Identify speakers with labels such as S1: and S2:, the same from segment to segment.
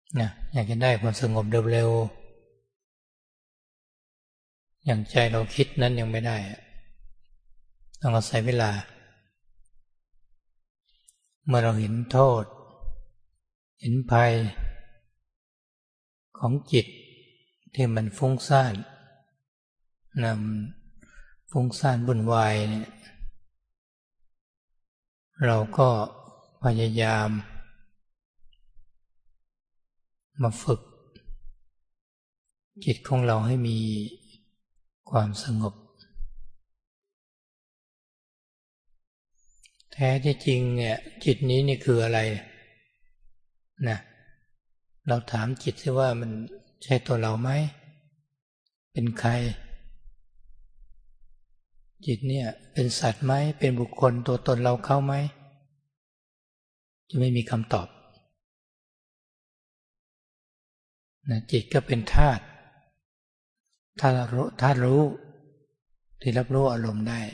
S1: นะอยากจะได้ความสงบเร็วๆอย่างใจเราคิดนั้นยังไม่ได้ต้องอาศัยเวลาเมื่อเราเห็นโทษเห็นภัยของจิตที่มันฟุ้งซ่านฟุ้งซ่านวุ่นวายเนี่ยเราก็พยายามมาฝึกจิตของเราให้มีความสงบแท้ที่จริงเนี่ยจิตนี้นี่คืออะไรนะเราถามจิตซิว่ามันใช่ตัวเราไหมเป็นใครจิตเนี่ยเป็นสัตว์ไหมเป็นบุคคลตัวตนเราเข้าไหมจะไม่มีคำตอบนะจิตก็เป็นธาตุรู้ที่รับรู้อารมณ์ได้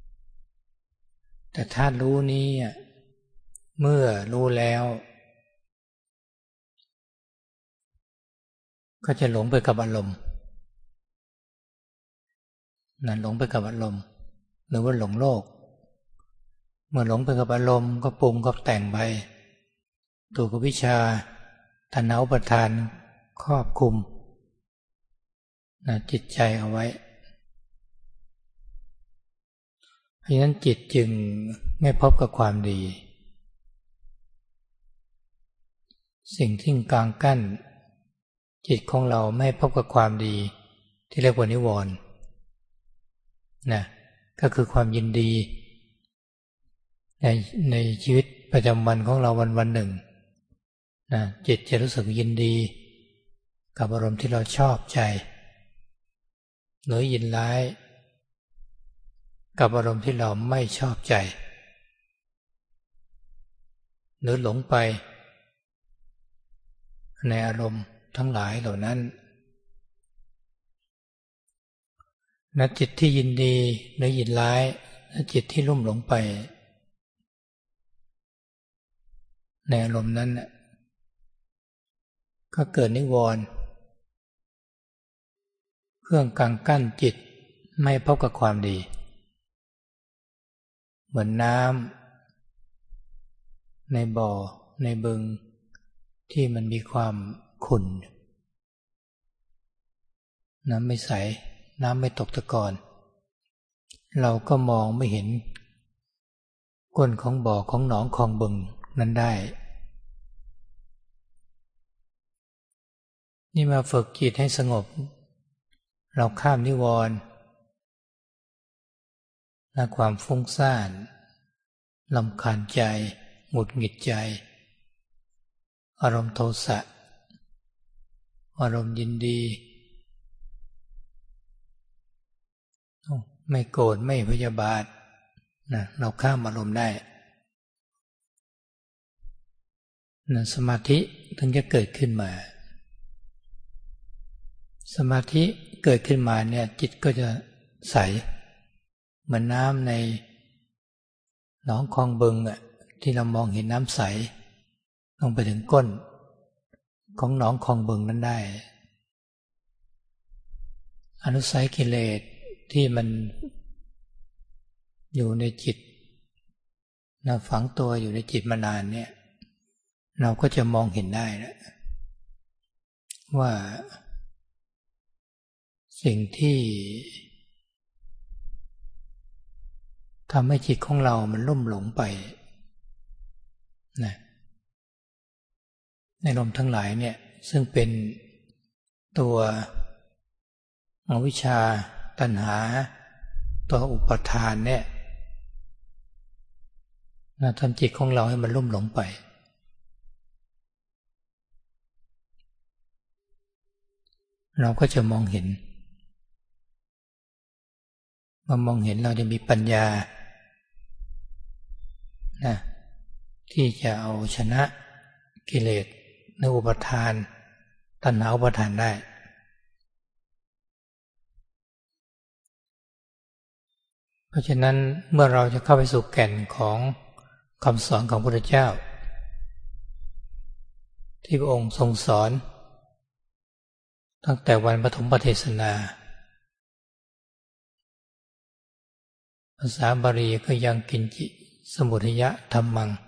S1: แต่ธาตุรู้นี้เมื่อรู้แล้วก็จะหลงไปกับอารมณ์หลงไปกับอารมณ์หรือว่าหลงโลกเมื่อหลงไปกับอารมณ์ก็ปรุงก็แต่งไปถูกวิชาตัณหาอุปาทานครอบคลุมจิตใจเอาไว้เพราะฉะนั้นจิตจึงไม่พบกับความดีสิ่งที่กลางกั้นจิตของเราไม่พบกับความดีที่เรียกว่านิวรณ์ก็คือความยินดีในชีวิตประจำวันของเราวันหนึ่งจิตจะรู้สึกยินดีกับอารมณ์ที่เราชอบใจหรือยินร้ายกับอารมณ์ที่เราไม่ชอบใจหรือหลงไปในอารมณ์ทั้งหลายเหล่านั้นจิตที่ยินดีหรือยินร้ายจิตที่ลุ่มหลงไปในอารมณ์นั้นก็เกิดนิวรณ์เครื่องกังกั้นจิตไม่พบกับความดีเหมือนน้ำในบ่อในบึงที่มันมีความขุ่นน้ำไม่ใสน้ำไม่ตกตะกอนเราก็มองไม่เห็นก้นของบ่อของหนองของบึงนั้นได้นี่มาฝึกจิตให้สงบเราข้ามนิวรณ์และความฟุ้งซ่านรำคาญใจหงุดหงิดใจอารมณ์โทสะอารมณ์ยินดีไม่โกรธไม่พยาบาทเราข้ามอารมณ์ได้สมาธิถึงจะเกิดขึ้นมาสมาธิเกิดขึ้นมาเนี่ยจิตก็จะใสเหมือนน้ำในหนองคลองบึงที่เรามองเห็นน้ำใสลงไปถึงก้นของหนองคลองบึงนั้นได้อนุสัยกิเลสที่มันอยู่ในจิตฝังตัวอยู่ในจิตมานานเนี่ยเราก็จะมองเห็นได้แล้วว่าสิ่งที่ทำให้จิตของเรามันลุ่มหลงไปในอารมณ์ทั้งหลายเนี่ยซึ่งเป็นตัวอวิชชาตัณหาตัวอุปาทานเนี่ยทำจิตของเราให้มันลุ่มหลงไปเราก็จะมองเห็นเมื่อมองเห็นเราจะมีปัญญาที่จะเอาชนะกิเลสในอุปาทานตัณหาอุปาทานได้เพราะฉะนั้นเมื่อเราจะเข้าไปสู่แก่นของคำสอนของพระพุทธเจ้าที่พระองค์ทรงสอนตั้งแต่วันปฐมเทศนาภาษาบาลีก็ยังกินจิสมุทัยธัมมัง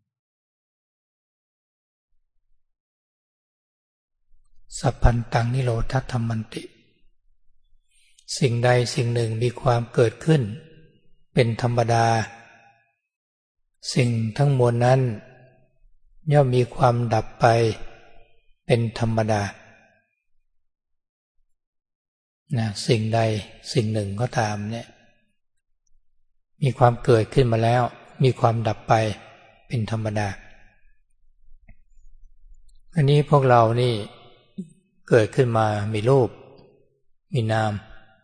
S1: สัพพันตังนิโรธธัมมันติสิ่งใดสิ่งหนึ่งมีความเกิดขึ้นเป็นธรรมดาสิ่งทั้งมวลนั้นย่อมมีความดับไปเป็นธรรมดาสิ่งใดสิ่งหนึ่งก็ตามเนี่ยมีความเกิดขึ้นมาแล้วมีความดับไปเป็นธรรมดาอันนี้พวกเรานี่เกิดขึ้นมามีรูปมีนาม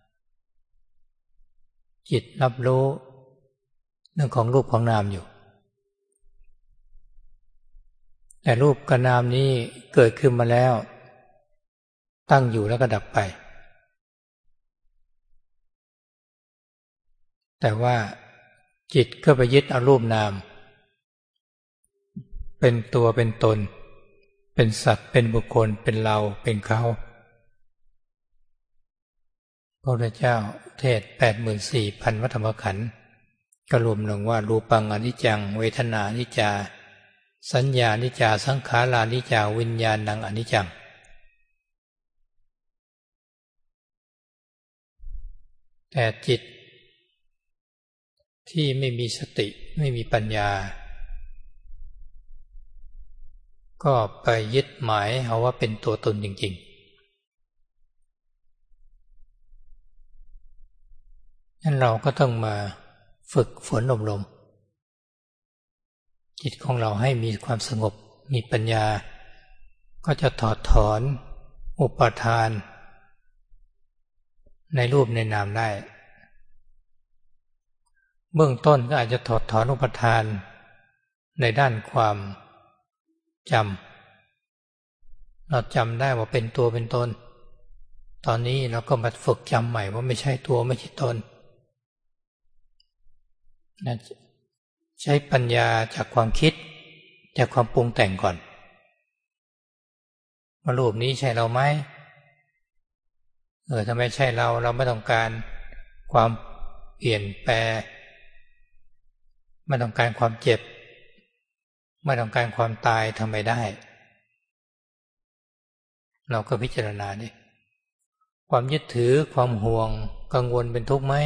S1: จิตรับรู้เรื่องของรูปของนามอยู่แต่รูปกับนามนี้เกิดขึ้นมาแล้วตั้งอยู่แล้วก็ดับไปแต่ว่าจิตก็ไปยึดเอารูปนามเป็นตัวเป็นตนเป็นสัตว์เป็นบุคคลเป็นเราเป็นเขาพระพุทธเจ้าเทศ 84,000 วัฏฏรรมขันธ์ก็รวมลงว่ารูปังอนิจจังเวทนาอนิจจาสัญญาอนิจจาสังขารานิจจาวิญญาณังอนิจจังแต่จิตที่ไม่มีสติไม่มีปัญญาก็ไปยึดหมายเอาว่าเป็นตัวตนจริงๆนั้นเราก็ต้องมาฝึกฝนอบรมจิตของเราให้มีความสงบมีปัญญาก็จะถอดถอนอุปาทานในรูปในนามได้เบื้องต้นก็อาจจะถอดถอนอุปาทานในด้านความจำเราจำได้ว่าเป็นตัวเป็นตนตอนนี้เราก็มาฝึกจำใหม่ว่าไม่ใช่ตัวไม่ใช่ตนใช้ปัญญาจากความคิดจากความปรุงแต่งก่อนว่ารูปนี้ใช่เราไหมถ้าไม่ใช่เราไม่ต้องการความเปลี่ยนแปลงไม่ต้องการความเจ็บไม่ต้องการความตายทำไมได้เราก็พิจารณาดิความยึดถือความห่วงกังวลเป็นทุกข์ไหม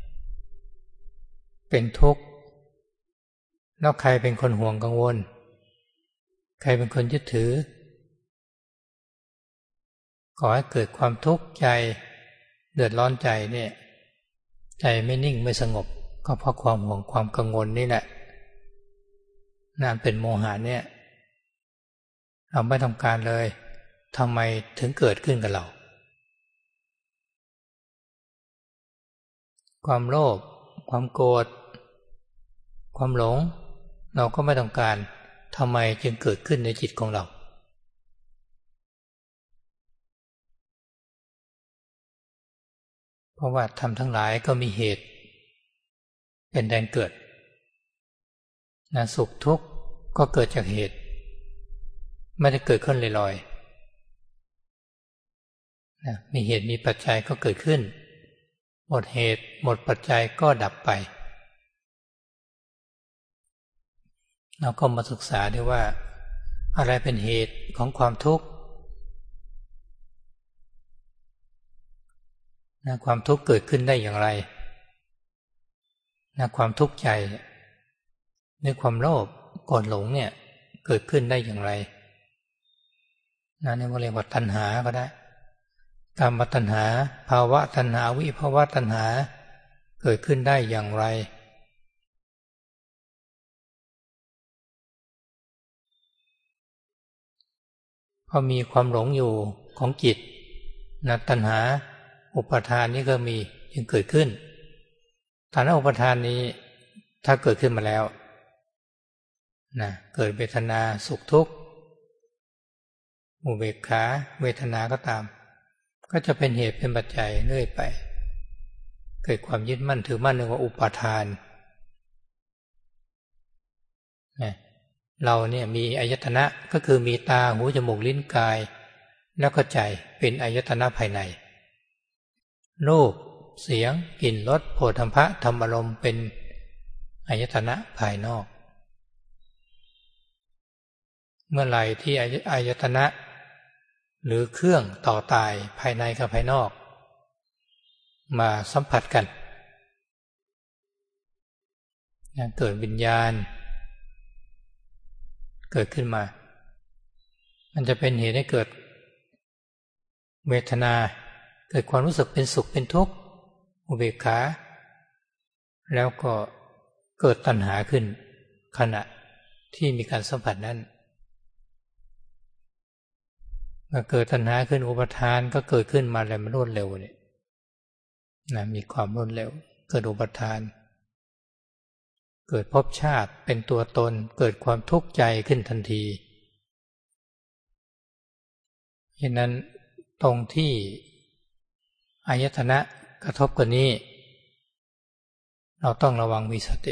S1: เป็นทุกข์แล้วใครเป็นคนห่วงกังวลใครเป็นคนยึดถือก่อให้เกิดความทุกข์ใจเดือดร้อนใจเนี่ยใจไม่นิ่งไม่สงบก็เพราะความห่วงความกังวลนี่แหละนั่นเป็นโมหะเนี่ยเราไม่ต้องการเลยทำไมถึงเกิดขึ้นกับเราความโลภความโกรธความหลงเราก็ไม่ต้องการทำไมจึงเกิดขึ้นในจิตของเราเพราะว่าธรรมทั้งหลายก็มีเหตุเป็นแดนเกิดสุขทุกข์ก็เกิดจากเหตุไม่ได้เกิดขึ้นลอยๆมีเหตุมีปัจจัยก็เกิดขึ้นหมดเหตุหมดปัจจัยก็ดับไปเราก็มาศึกษาด้วยว่าอะไรเป็นเหตุของความทุกข์ความทุกข์เกิดขึ้นได้อย่างไรความทุกข์ใจในความโลภโกรธหลงเนี่ยเกิดขึ้นได้อย่างไรนี่เรียกว่าตัณหาก็ได้กามตัณหาภาวะตัณหาวิภาวะตัณหาเกิดขึ้นได้อย่างไรพอมีความหลงอยู่ของจิตตัณหาอุปาทานนี้ก็มีจึงเกิดขึ้นฐานะอุปาทานนี้ถ้าเกิดขึ้นมาแล้วเกิดเวทนาสุขทุกข์อุเบกขาเวทนาก็ตามก็จะเป็นเหตุเป็นปัจจัยเรื่อยไปเกิดความยึดมั่นถือมั่นเรียกว่าอุปาทานเราเนี่ยมีอายตนะก็คือมีตาหูจมูกลิ้นกายแล้วก็ใจเป็นอายตนะภายในรูปเสียงกลิ่นรสโผฏฐัพพะธรรมารมณ์เป็นอายตนะภายนอกเมื่อไหร่ที่อายตนะหรือเครื่องต่อตายภายในกับภายนอกมาสัมผัสกันเกิดวิญญาณเกิดขึ้นมามันจะเป็นเหตุให้เกิดเวทนาเกิดความรู้สึกเป็นสุขเป็นทุกข์อุเบกขาแล้วก็เกิดตัณหาขึ้นขณะที่มีการสัมผัสนั้นเมื่อเกิดตัณหาขึ้นอุปทานก็เกิดขึ้นมาแล้วมันรวดเร็วเนี่ยมีความรวดเร็วเกิดอุปทานเกิดภพชาติเป็นตัวตนเกิดความทุกข์ใจขึ้นทันทีฉะนั้นตรงที่อายตนะกระทบกันนี้เราต้องระวังมีสติ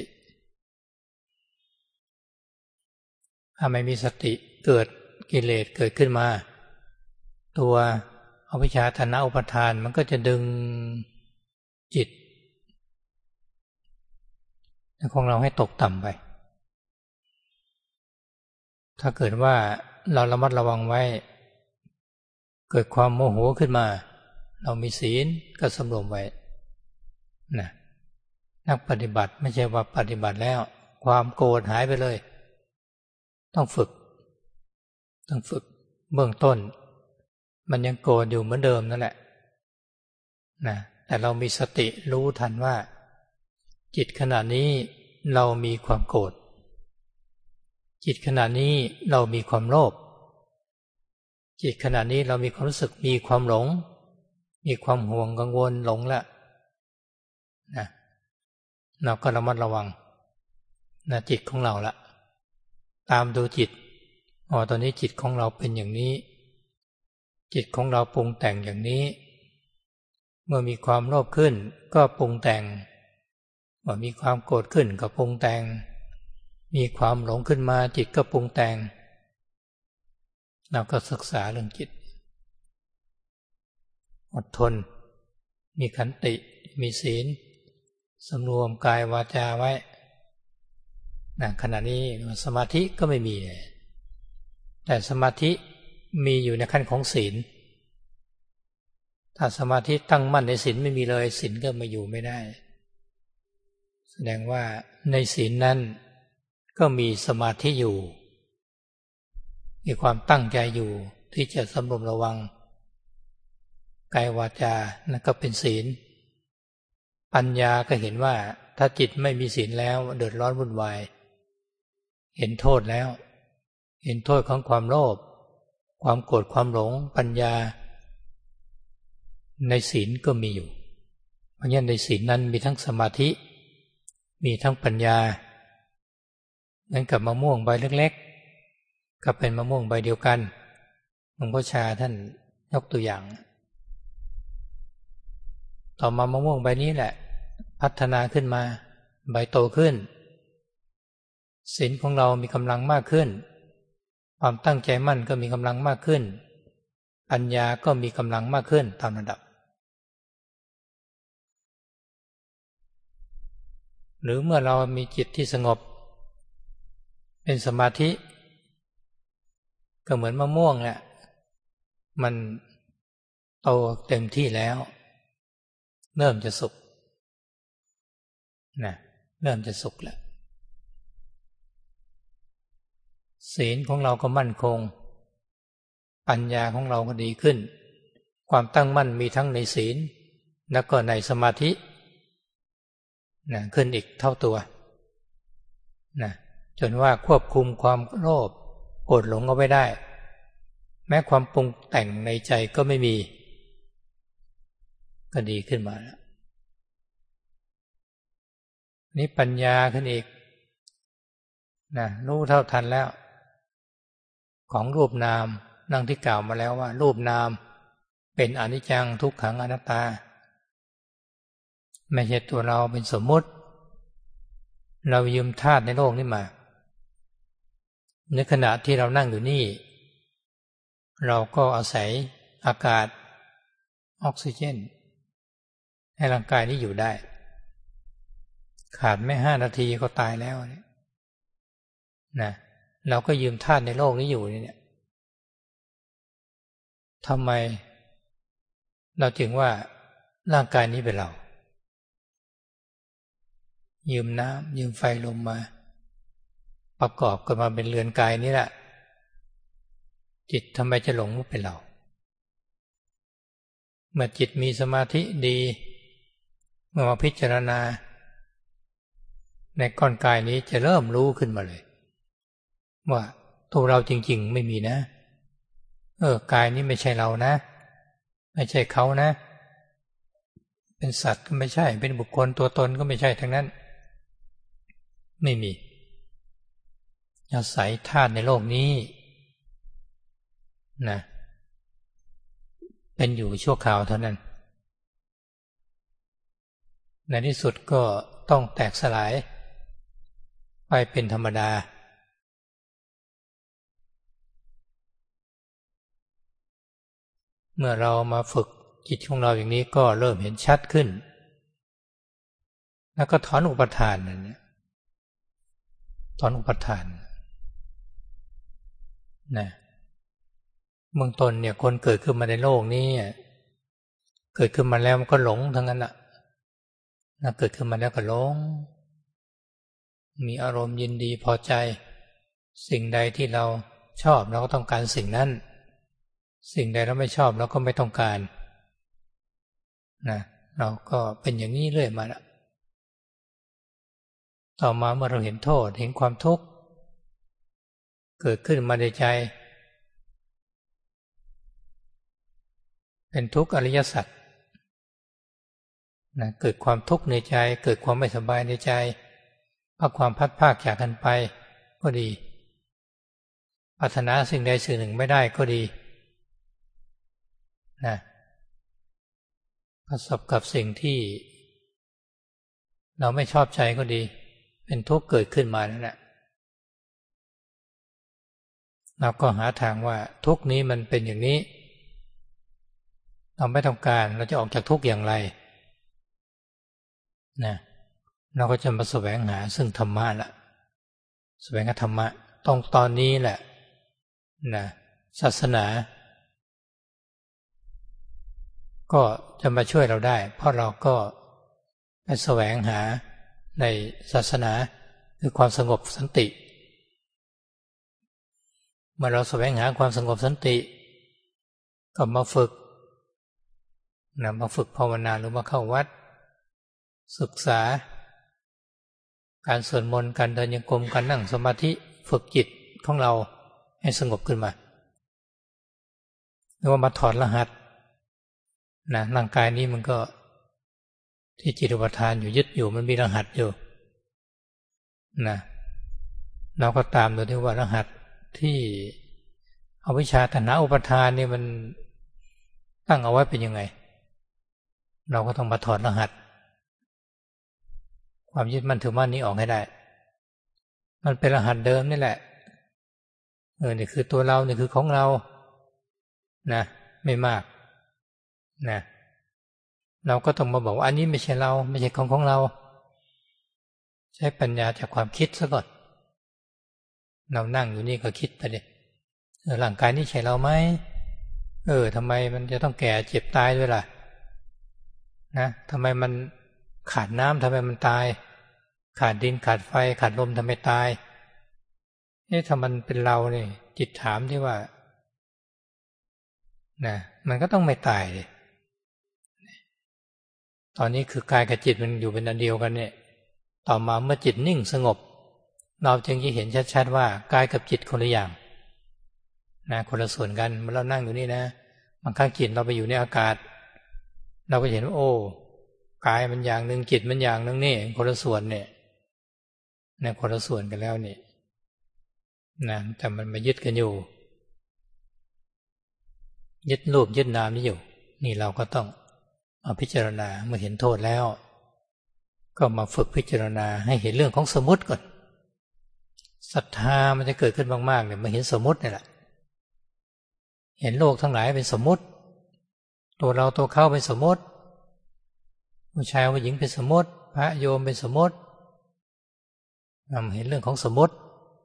S1: ถ้าไม่มีสติเกิดกิเลสเกิดขึ้นมาตัวอวิชชาตัณหาอุปาทานมันก็จะดึงจิตของเราให้ตกต่ำไปถ้าเกิดว่าเราระมัดระวังไว้เกิดความโมโหขึ้นมาเรามีศีลก็สำรวมไว้นักปฏิบัติไม่ใช่ว่าปฏิบัติแล้วความโกรธหายไปเลยต้องฝึกเบื้องต้นมันยังโกรธอยู่เหมือนเดิมนั่นแหละแต่เรามีสติรู้ทันว่าจิตขณะนี้เรามีความโกรธจิตขณะนี้เรามีความโลภจิตขณะนี้เรามีความรู้สึกมีความหลงมีความห่วงกังวลหลงละเราก็ระมัดระวังจิตของเราละตามดูจิตตอนนี้จิตของเราเป็นอย่างนี้จิตของเราปรุงแต่งอย่างนี้เมื่อมีความโลภขึ้นก็ปรุงแต่งเมื่อมีความโกรธขึ้นก็ปรุงแต่งมีความหลงขึ้นมาจิตก็ปรุงแต่งเราก็ศึกษาเรื่องจิตอดทนมีขันติมีศีลสำรวมกายวาจาไว้ขณะนี้สมาธิก็ไม่มีแต่สมาธิมีอยู่ในขั้นของศีลถ้าสมาธิตั้งมั่นในศีลไม่มีเลยศีลก็มาอยู่ไม่ได้แสดงว่าในศีลนั้นก็มีสมาธิอยู่มีความตั้งใจอยู่ที่จะสำรวมระวังกายวาจานั่นก็เป็นศีลปัญญาก็เห็นว่าถ้าจิตไม่มีศีลแล้วเดือดร้อนวุ่นวายเห็นโทษแล้วเห็นโทษของความโลภความโกรธความหลงปัญญาในศีลก็มีอยู่เพราะฉะนั้นในศีลนั้นมีทั้งสมาธิมีทั้งปัญญาเหมือนกับมะม่วงใบเล็กๆก็เป็นมะม่วงใบเดียวกันหลวงพ่อชาท่านยกตัวอย่างต่อมามะม่วงใบนี้แหละพัฒนาขึ้นมาใบโตขึ้นศีลของเรามีกำลังมากขึ้นความตั้งใจมั่นก็มีกำลังมากขึ้นปัญญาก็มีกำลังมากขึ้นตามระดับหรือเมื่อเรามีจิตที่สงบเป็นสมาธิก็เหมือนมะม่วงแหละมันโตเต็มที่แล้วเริ่มจะสุกเริ่มจะสุกแล้วศีลของเราก็มั่นคงปัญญาของเราก็ดีขึ้นความตั้งมั่นมีทั้งในศีลแล้วก็ในสมาธิขึ้นอีกเท่าตัวจนว่าควบคุมความโลภโกรธหลงเอาไว้ได้แม้ความปรุงแต่งในใจก็ไม่มีก็ดีขึ้นมาแล้วนี่ปัญญาขึ้นอีกรู้เท่าทันแล้วของรูปนามดังที่กล่าวมาแล้วว่ารูปนามเป็นอนิจจังทุกขังอนัตตาไม่ใช่ตัวเราเป็นสมมุติเรายืมธาตุในโลกนี้มาในขณะที่เรานั่งอยู่นี่เราก็อาศัยอากาศออกซิเจนให้ร่างกายนี้อยู่ได้ขาดไม่5 นาทีก็ตายแล้วนะเราก็ยืมธาตุในโลกนี้อยู่เนี่ยทำไมเราจึงว่าร่างกายนี้เป็นเรายืมน้ำยืมไฟลมมาประกอบกันมาเป็นเรือนกายนี้แหละจิตทำไมจะหลงว่าเป็นเราเมื่อจิตมีสมาธิดีเมื่อมาพิจารณาในก้อนกายนี้จะเริ่มรู้ขึ้นมาเลยว่าตัวเราจริงๆไม่มีนะกายนี้ไม่ใช่เรานะไม่ใช่เขานะเป็นสัตว์ก็ไม่ใช่เป็นบุคคลตัวตนก็ไม่ใช่ทั้งนั้นไม่มีอาศัยธาตุในโลกนี้นะเป็นอยู่ชั่วคราวเท่านั้นในที่สุดก็ต้องแตกสลายไปเป็นธรรมดาเมื่อเรามาฝึกจิตของเราอย่างนี้ก็เริ่มเห็นชัดขึ้นแล้วก็ถอนอุปทานนั่นเนี่ยถอนอุปทานนะเบื้องต้นเนี่ยคนเกิดขึ้นมาในโลกนี้เกิดขึ้นมาแล้วมันก็หลงทั้งนั้นน่ะเกิดขึ้นมาแล้วก็หลงมีอารมณ์ยินดีพอใจสิ่งใดที่เราชอบเราก็ต้องการสิ่งนั้นสิ่งใดเราไม่ชอบเราก็ไม่ต้องการนะเราก็เป็นอย่างนี้เรื่อยมาละต่อมาเมื่อเราเห็นโทษเห็นความทุกข์เกิดขึ้นมาในใจเป็นทุกข์อริยสัจนะเกิดความทุกข์ในใจเกิดความไม่สบายในใจเพราะความพัดพรากจากกันไปก็ดีปรารถนาสิ่งใดสิ่งหนึ่งไม่ได้ก็ดีนะประสบกับสิ่งที่เราไม่ชอบใจก็ดีเป็นทุกข์เกิดขึ้นมานั่นแหละเราก็หาทางว่าทุกข์นี้มันเป็นอย่างนี้เราไม่ต้องการเราจะออกจากทุกข์อย่างไรนะเราก็จะมาแสวงหาซึ่งธรรมะละแสวงหาธรรมะตอนนี้แหละนะศาสนาก็จะมาช่วยเราได้เพราะเราก็ไปแสวงหาในศาสนาคือความสงบสันติเมื่อเราแสวงหาความสงบสันติก็มาฝึกภาวนาหรือมาเข้าวัดศึกษาการสวดมนต์การเดินโยกมการนั่งสมาธิฝึกจิตของเราให้สงบขึ้นมาหรือว่ามาถอดรหัสร่างกายนี้มันก็ที่จิตอุปทานอยู่ยึดอยู่มันมีรหัสอยู่เราก็ตามดูที่ว่ารหัสที่อวิชชาตัณหาอุปทานนี่มันตั้งเอาไว้เป็นยังไงเราก็ต้องมาถอดรหัสความยึดมั่นถือมั่นนี้ออกให้ได้มันเป็นรหัสเดิมนี่แหละนี่คือตัวเรานี่คือของเรานะไม่มากนะเราก็ต้องมาบอกว่าอันนี้ไม่ใช่เราไม่ใช่ของเราใช้ปัญญาจากความคิดซะก่อนเรานั่งอยู่นี่ก็คิดไปดิร่างกายนี่ใช่เราไหมทำไมมันจะต้องแก่เจ็บตายด้วยล่ะนะทำไมมันขาดน้ำทำไมมันตายขาดดินขาดไฟขาดลมทำไมตายถ้ามันเป็นเราเนี่ยจิตถามที่ว่านะมันก็ต้องไม่ตายเลยตอนนี้คือกายกับจิตมันอยู่เป็นอันเดียวกันเนี่ยต่อมาเมื่อจิตนิ่งสงบเราจึงจะเห็นชัดๆว่ากายกับจิตคนละอย่างนะคนละส่วนกันเมื่อเรานั่งอยู่นี่นะบางครั้งจิตเราไปอยู่ในอากาศเราก็เห็นว่าโอ้กายมันอย่างหนึ่งจิตมันอย่างหนึ่งนี่คนละส่วนเนี่ยคนละส่วนกันแล้วนี่นะแต่มันมายึดกันอยู่ยึดรูปยึดนามนี่อยู่นี่เราก็ต้องมาพิจารณาเมื่อเห็นโทษแล้วก็มาฝึกพิจารณาให้เห็นเรื่องของสมมุติก่อนศรัทธามันจะเกิดขึ้นมากๆเนี่ยมาเห็นสมมตินี่แหละเห็นโลกทั้งหลายเป็นสมมติตัวเราตัวเขาเป็นสมมติผู้ชายผู้หญิงเป็นสมมติพระโยมเป็นสมมติเห็นเรื่องของสมมติ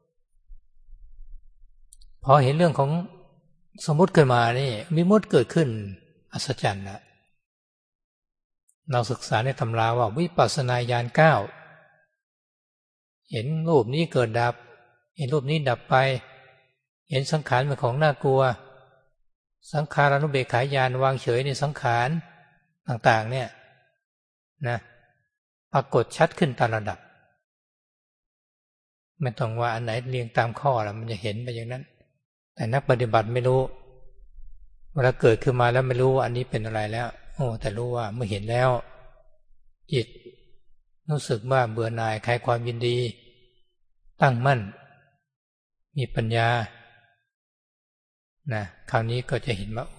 S1: พอเห็นเรื่องของสมมติขึ้นมานี่วิมุตติเกิดขึ้นอัศจรรย์นะเราศึกษาในตำราว่าวิปัสสนาญาณ9เห็นรูปนี้เกิดดับเห็นรูปนี้ดับไปเห็นสังขารเป็นของน่ากลัวสังขารานุเบกขาญาณวางเฉยในสังขารต่างๆเนี่ยนะปรากฏชัดขึ้นตามระดับไม่ต้องว่าอันไหนเรียงตามข้อแล้วมันจะเห็นไปอย่างนั้นแต่นักปฏิบัติไม่รู้เวลาเกิดขึ้นมาแล้วไม่รู้ว่าอันนี้เป็นอะไรแล้วแต่รู้ว่าเมื่อเห็นแล้วจิตรู้สึกว่าเบื่อหน่ายคลายความยินดีตั้งมั่นมีปัญญานะคราวนี้ก็จะเห็นว่า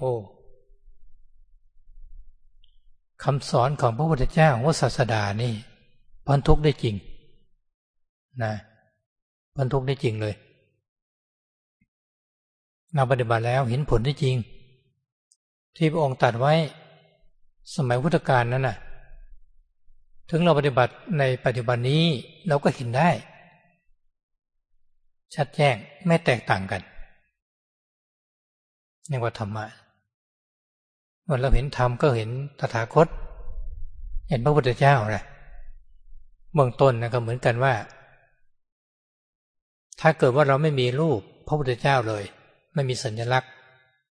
S1: คำสอนของพระพุทธเจ้าว่าศาสดานี่พ้นทุกข์ได้จริงนะพ้นทุกข์ได้จริงเลยเราปฏิบัติแล้วเห็นผลได้จริงที่พระองค์ตรัสไว้สมัยพุทธกาลนั้นน่ะถึงเราปฏิบัติในปัจจุบันนี้เราก็เห็นได้ชัดแจ้งไม่แตกต่างกันเรียกว่าธรรมะเมื่อเราเห็นธรรมก็เห็นตถาคตเห็นพระพุทธเจ้าแหละเบื้องต้นนะก็เหมือนกันว่าถ้าเกิดว่าเราไม่มีรูปพระพุทธเจ้าเลยไม่มีสัญลักษณ์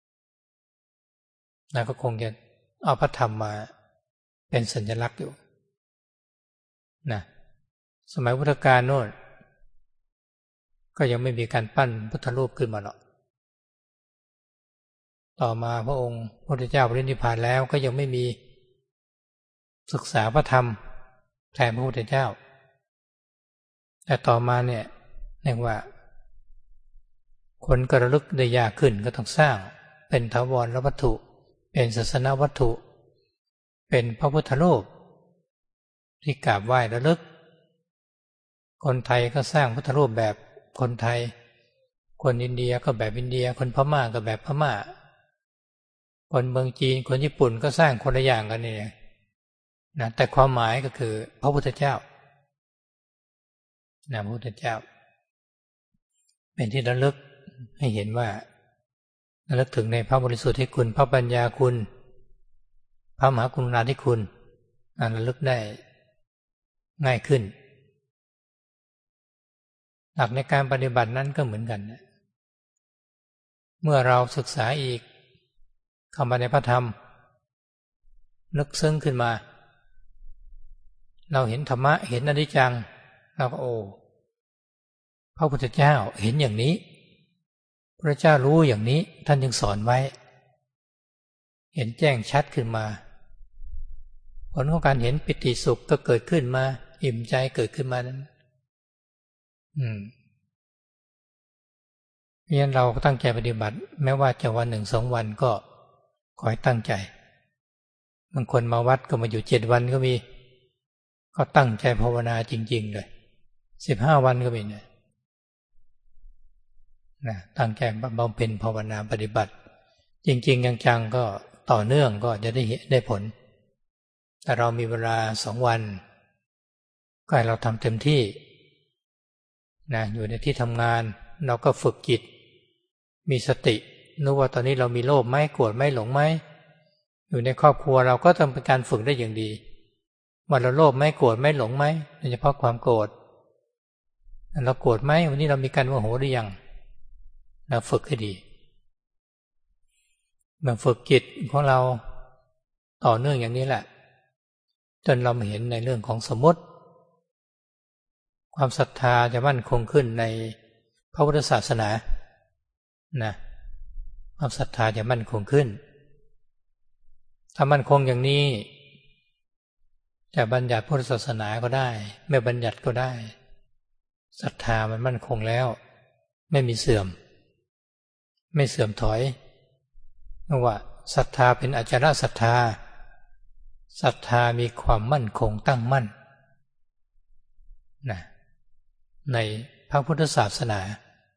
S1: นะก็คงจะเอาพระธรรมมาเป็นสัญลักษณ์อยู่นะสมัยพุทธกาลโน่นก็ยังไม่มีการปั้นพุทธรูปขึ้นมาหรอกต่อมาพระองค์พระพุทธเจ้าปรินิพพานแล้วก็ยังไม่มีศึกษาพระธรรมแทนพระพุทธเจ้าแต่ต่อมาเนี่ยเรียกว่าคนก็ระลึกได้ยากขึ้นก็ต้องสร้างเป็นถาวรวัตถุเป็นศาสนวัตถุเป็นพระพุทธรูปที่กราบไหว้ระลึกคนไทยก็สร้างพุทธรูปแบบคนไทยคนอินเดียก็แบบอินเดียคนพม่าก็แบบพม่าคนเมืองจีนคนญี่ปุ่นก็สร้างคนละอย่างกันนี่นะแต่ความหมายก็คือพระพุทธเจ้านะพระพุทธเจ้าเป็นที่ระลึกให้เห็นว่าระลึกถึงในพระบริสุทธิ์ที่คุณพระปัญญาคุณพระมหากรุณาธิคุณระลึกได้ง่ายขึ้นหลักในการปฏิบัตินั้นก็เหมือนกันเมื่อเราศึกษาอีกเข้ามาในพระธรรมนึกซึ้งขึ้นมาเราเห็นธรรมะเห็นอนิจจังเราก็พระพุทธเจ้าเห็นอย่างนี้พระเจ้ารู้อย่างนี้ท่านยังสอนไว้เห็นแจ้งชัดขึ้นมาผลของการเห็นปิติสุขก็เกิดขึ้นมาอิ่มใจเกิดขึ้นมานั้นเพราะฉะนั้นเราตั้งใจปฏิบัติแม้ว่าจะวัน1-2 วันก็ขอให้ตั้งใจบางคนมาวัดก็มาอยู่7 วันก็มีก็ตั้งใจภาวนาจริงๆเลย15 วันก็มีนะตั้งใจบำเพ็ญภาวนาปฏิบัติจริงๆจังๆก็ต่อเนื่องก็จะได้ผลแต่เรามีเวลา2 วันก็ให้เราทำเต็มที่อยู่ในที่ทำงานเราก็ฝึกจิตมีสติรู้ว่าตอนนี้เรามีโลภไหมโกรธไหมหลงไหมอยู่ในครอบครัวเราก็ทำเป็นการฝึกได้อย่างดีว่าเราโลภไหมโกรธไหมหลงไหมโดยเฉพาะความโกรธเราโกรธไหมวันนี้เรามีการโมโหหรือยังเราฝึกให้ดีมันฝึกจิตของเราต่อเนื่องอย่างนี้แหละจนเราเห็นในเรื่องของสมมติความศรัทธาจะมั่นคงขึ้นในพระพุทธศาสนาความศรัทธาจะมั่นคงขึ้นถ้ามั่นคงอย่างนี้จะบัญญัติพุทธศาสนาก็ได้ไม่บัญญัติก็ได้ศรัทธามันมั่นคงแล้วไม่มีเสื่อมไม่เสื่อมถอยเพราะว่าศรัทธาเป็นอจารศรัทธาศรัทธามีความมั่นคงตั้งมั่นในพระพุทธศาสนา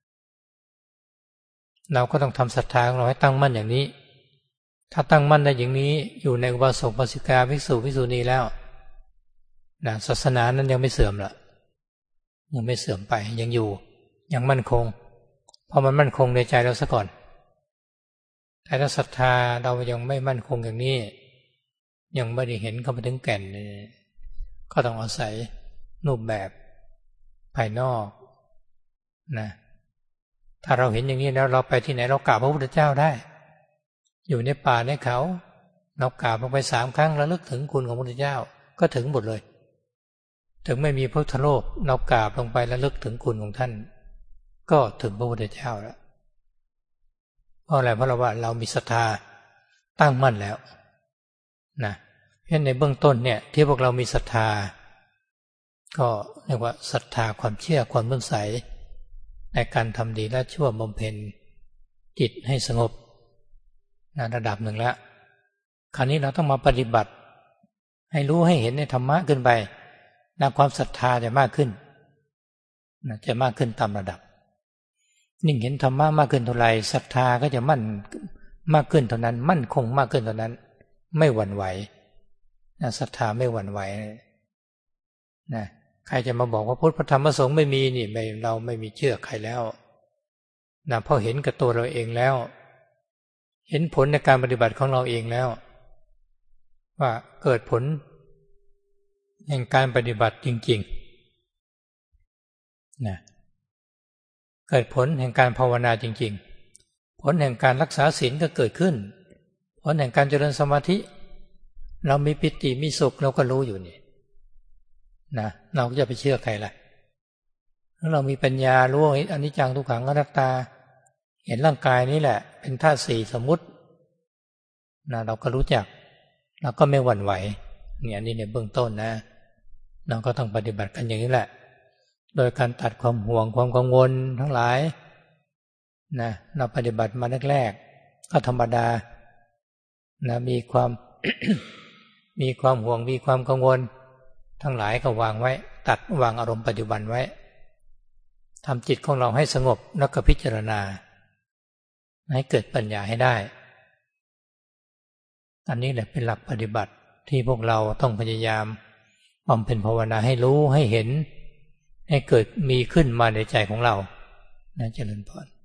S1: เราก็ต้องทำศรัทธาของเราให้ตั้งมั่นอย่างนี้ถ้าตั้งมั่นได้อย่างนี้อยู่ในอุบาสกอุบาสิกาภิกษุภิกษุณีแล้วนะศาสนานั้นยังไม่เสื่อมละยังไม่เสื่อมไปยังอยู่ยังมั่นคงเพราะมันมั่นคงในใจเราซะก่อนแต่ถ้าศรัทธาเรายังไม่มั่นคงอย่างนี้ยังไม่ได้เห็นเข้าไปถึงแก่นก็ต้องอาศัยรูปแบบภายนอกนะถ้าเราเห็นอย่างนี้แล้วเราไปที่ไหนเรากราบพระพุทธเจ้าได้อยู่ในป่าในเขาเรากราบลงไป3 ครั้งระลึกถึงคุณของพระพุทธเจ้าก็ถึงหมดเลยถึงไม่มีพระพุทธโลกเรากราบลงไประลึกถึงคุณของท่านก็ถึงพระพุทธเจ้าแล้วเพราะอะไรเพราะเรามีศรัทธาตั้งมั่นแล้วนะเพราะในเบื้องต้นเนี่ยที่พวกเรามีศรัทธาก็เรียกว่าศรัทธาความเชื่อความเลื่อมใสในการทำดีและชั่วบำเพ็ญจิตให้สงบระดับหนึ่งแล้วคราวนี้เราต้องมาปฏิบัติให้รู้ให้เห็นในธรรมะขึ้นไปความศรัทธาจะมากขึ้นจะมากขึ้นตามระดับยิ่งเห็นธรรมะมากขึ้นเท่าไหร่ศรัทธาก็จะมั่นมากขึ้นเท่านั้นมั่นคงมากขึ้นเท่านั้นไม่หวั่นไหวศรัทธาไม่หวั่นไหวนะใครจะมาบอกว่าพุทธธรรมประสงค์ไม่มีนี่เราไม่มีเชื่อใครแล้วเพราะเห็นกับตัวเราเองแล้วเห็นผลในการปฏิบัติของเราเองแล้วว่าเกิดผลแห่งการปฏิบัติจริงๆนะเกิดผลแห่งการภาวนาจริงๆผลแห่งการรักษาศีลก็เกิดขึ้นผลแห่งการเจริญสมาธิเรามีปิติมีสุขเราก็รู้อยู่นี่นะเราก็จะไปเชื่อใครล่ะถ้าเรามีปัญญารู้ว่าอนิจจังทุกขังอนัตตาเห็นร่างกายนี้แหละเป็นธาตุ4สมมุตินะเราก็รู้จักเราก็ไม่หวั่นไหวเนี่ยนี่ในเบื้องต้นนะเราก็ต้องปฏิบัติกันอย่างนี้แหละโดยการตัดความห่วงความกังวลทั้งหลายนะเราปฏิบัติมาแรกๆก็ธรรมดานะมีความ มีความห่วงมีความกังวลทั้งหลายก็วางไว้ตัดวางอารมณ์ปัจจุบันไว้ทำจิตของเราให้สงบแล้วก็พิจารณาให้เกิดปัญญาให้ได้อันนี้แหละเป็นหลักปฏิบัติที่พวกเราต้องพยายามบำเพ็ญภาวนาให้รู้ให้เห็นให้เกิดมีขึ้นมาในใจของเรานะเจริญพร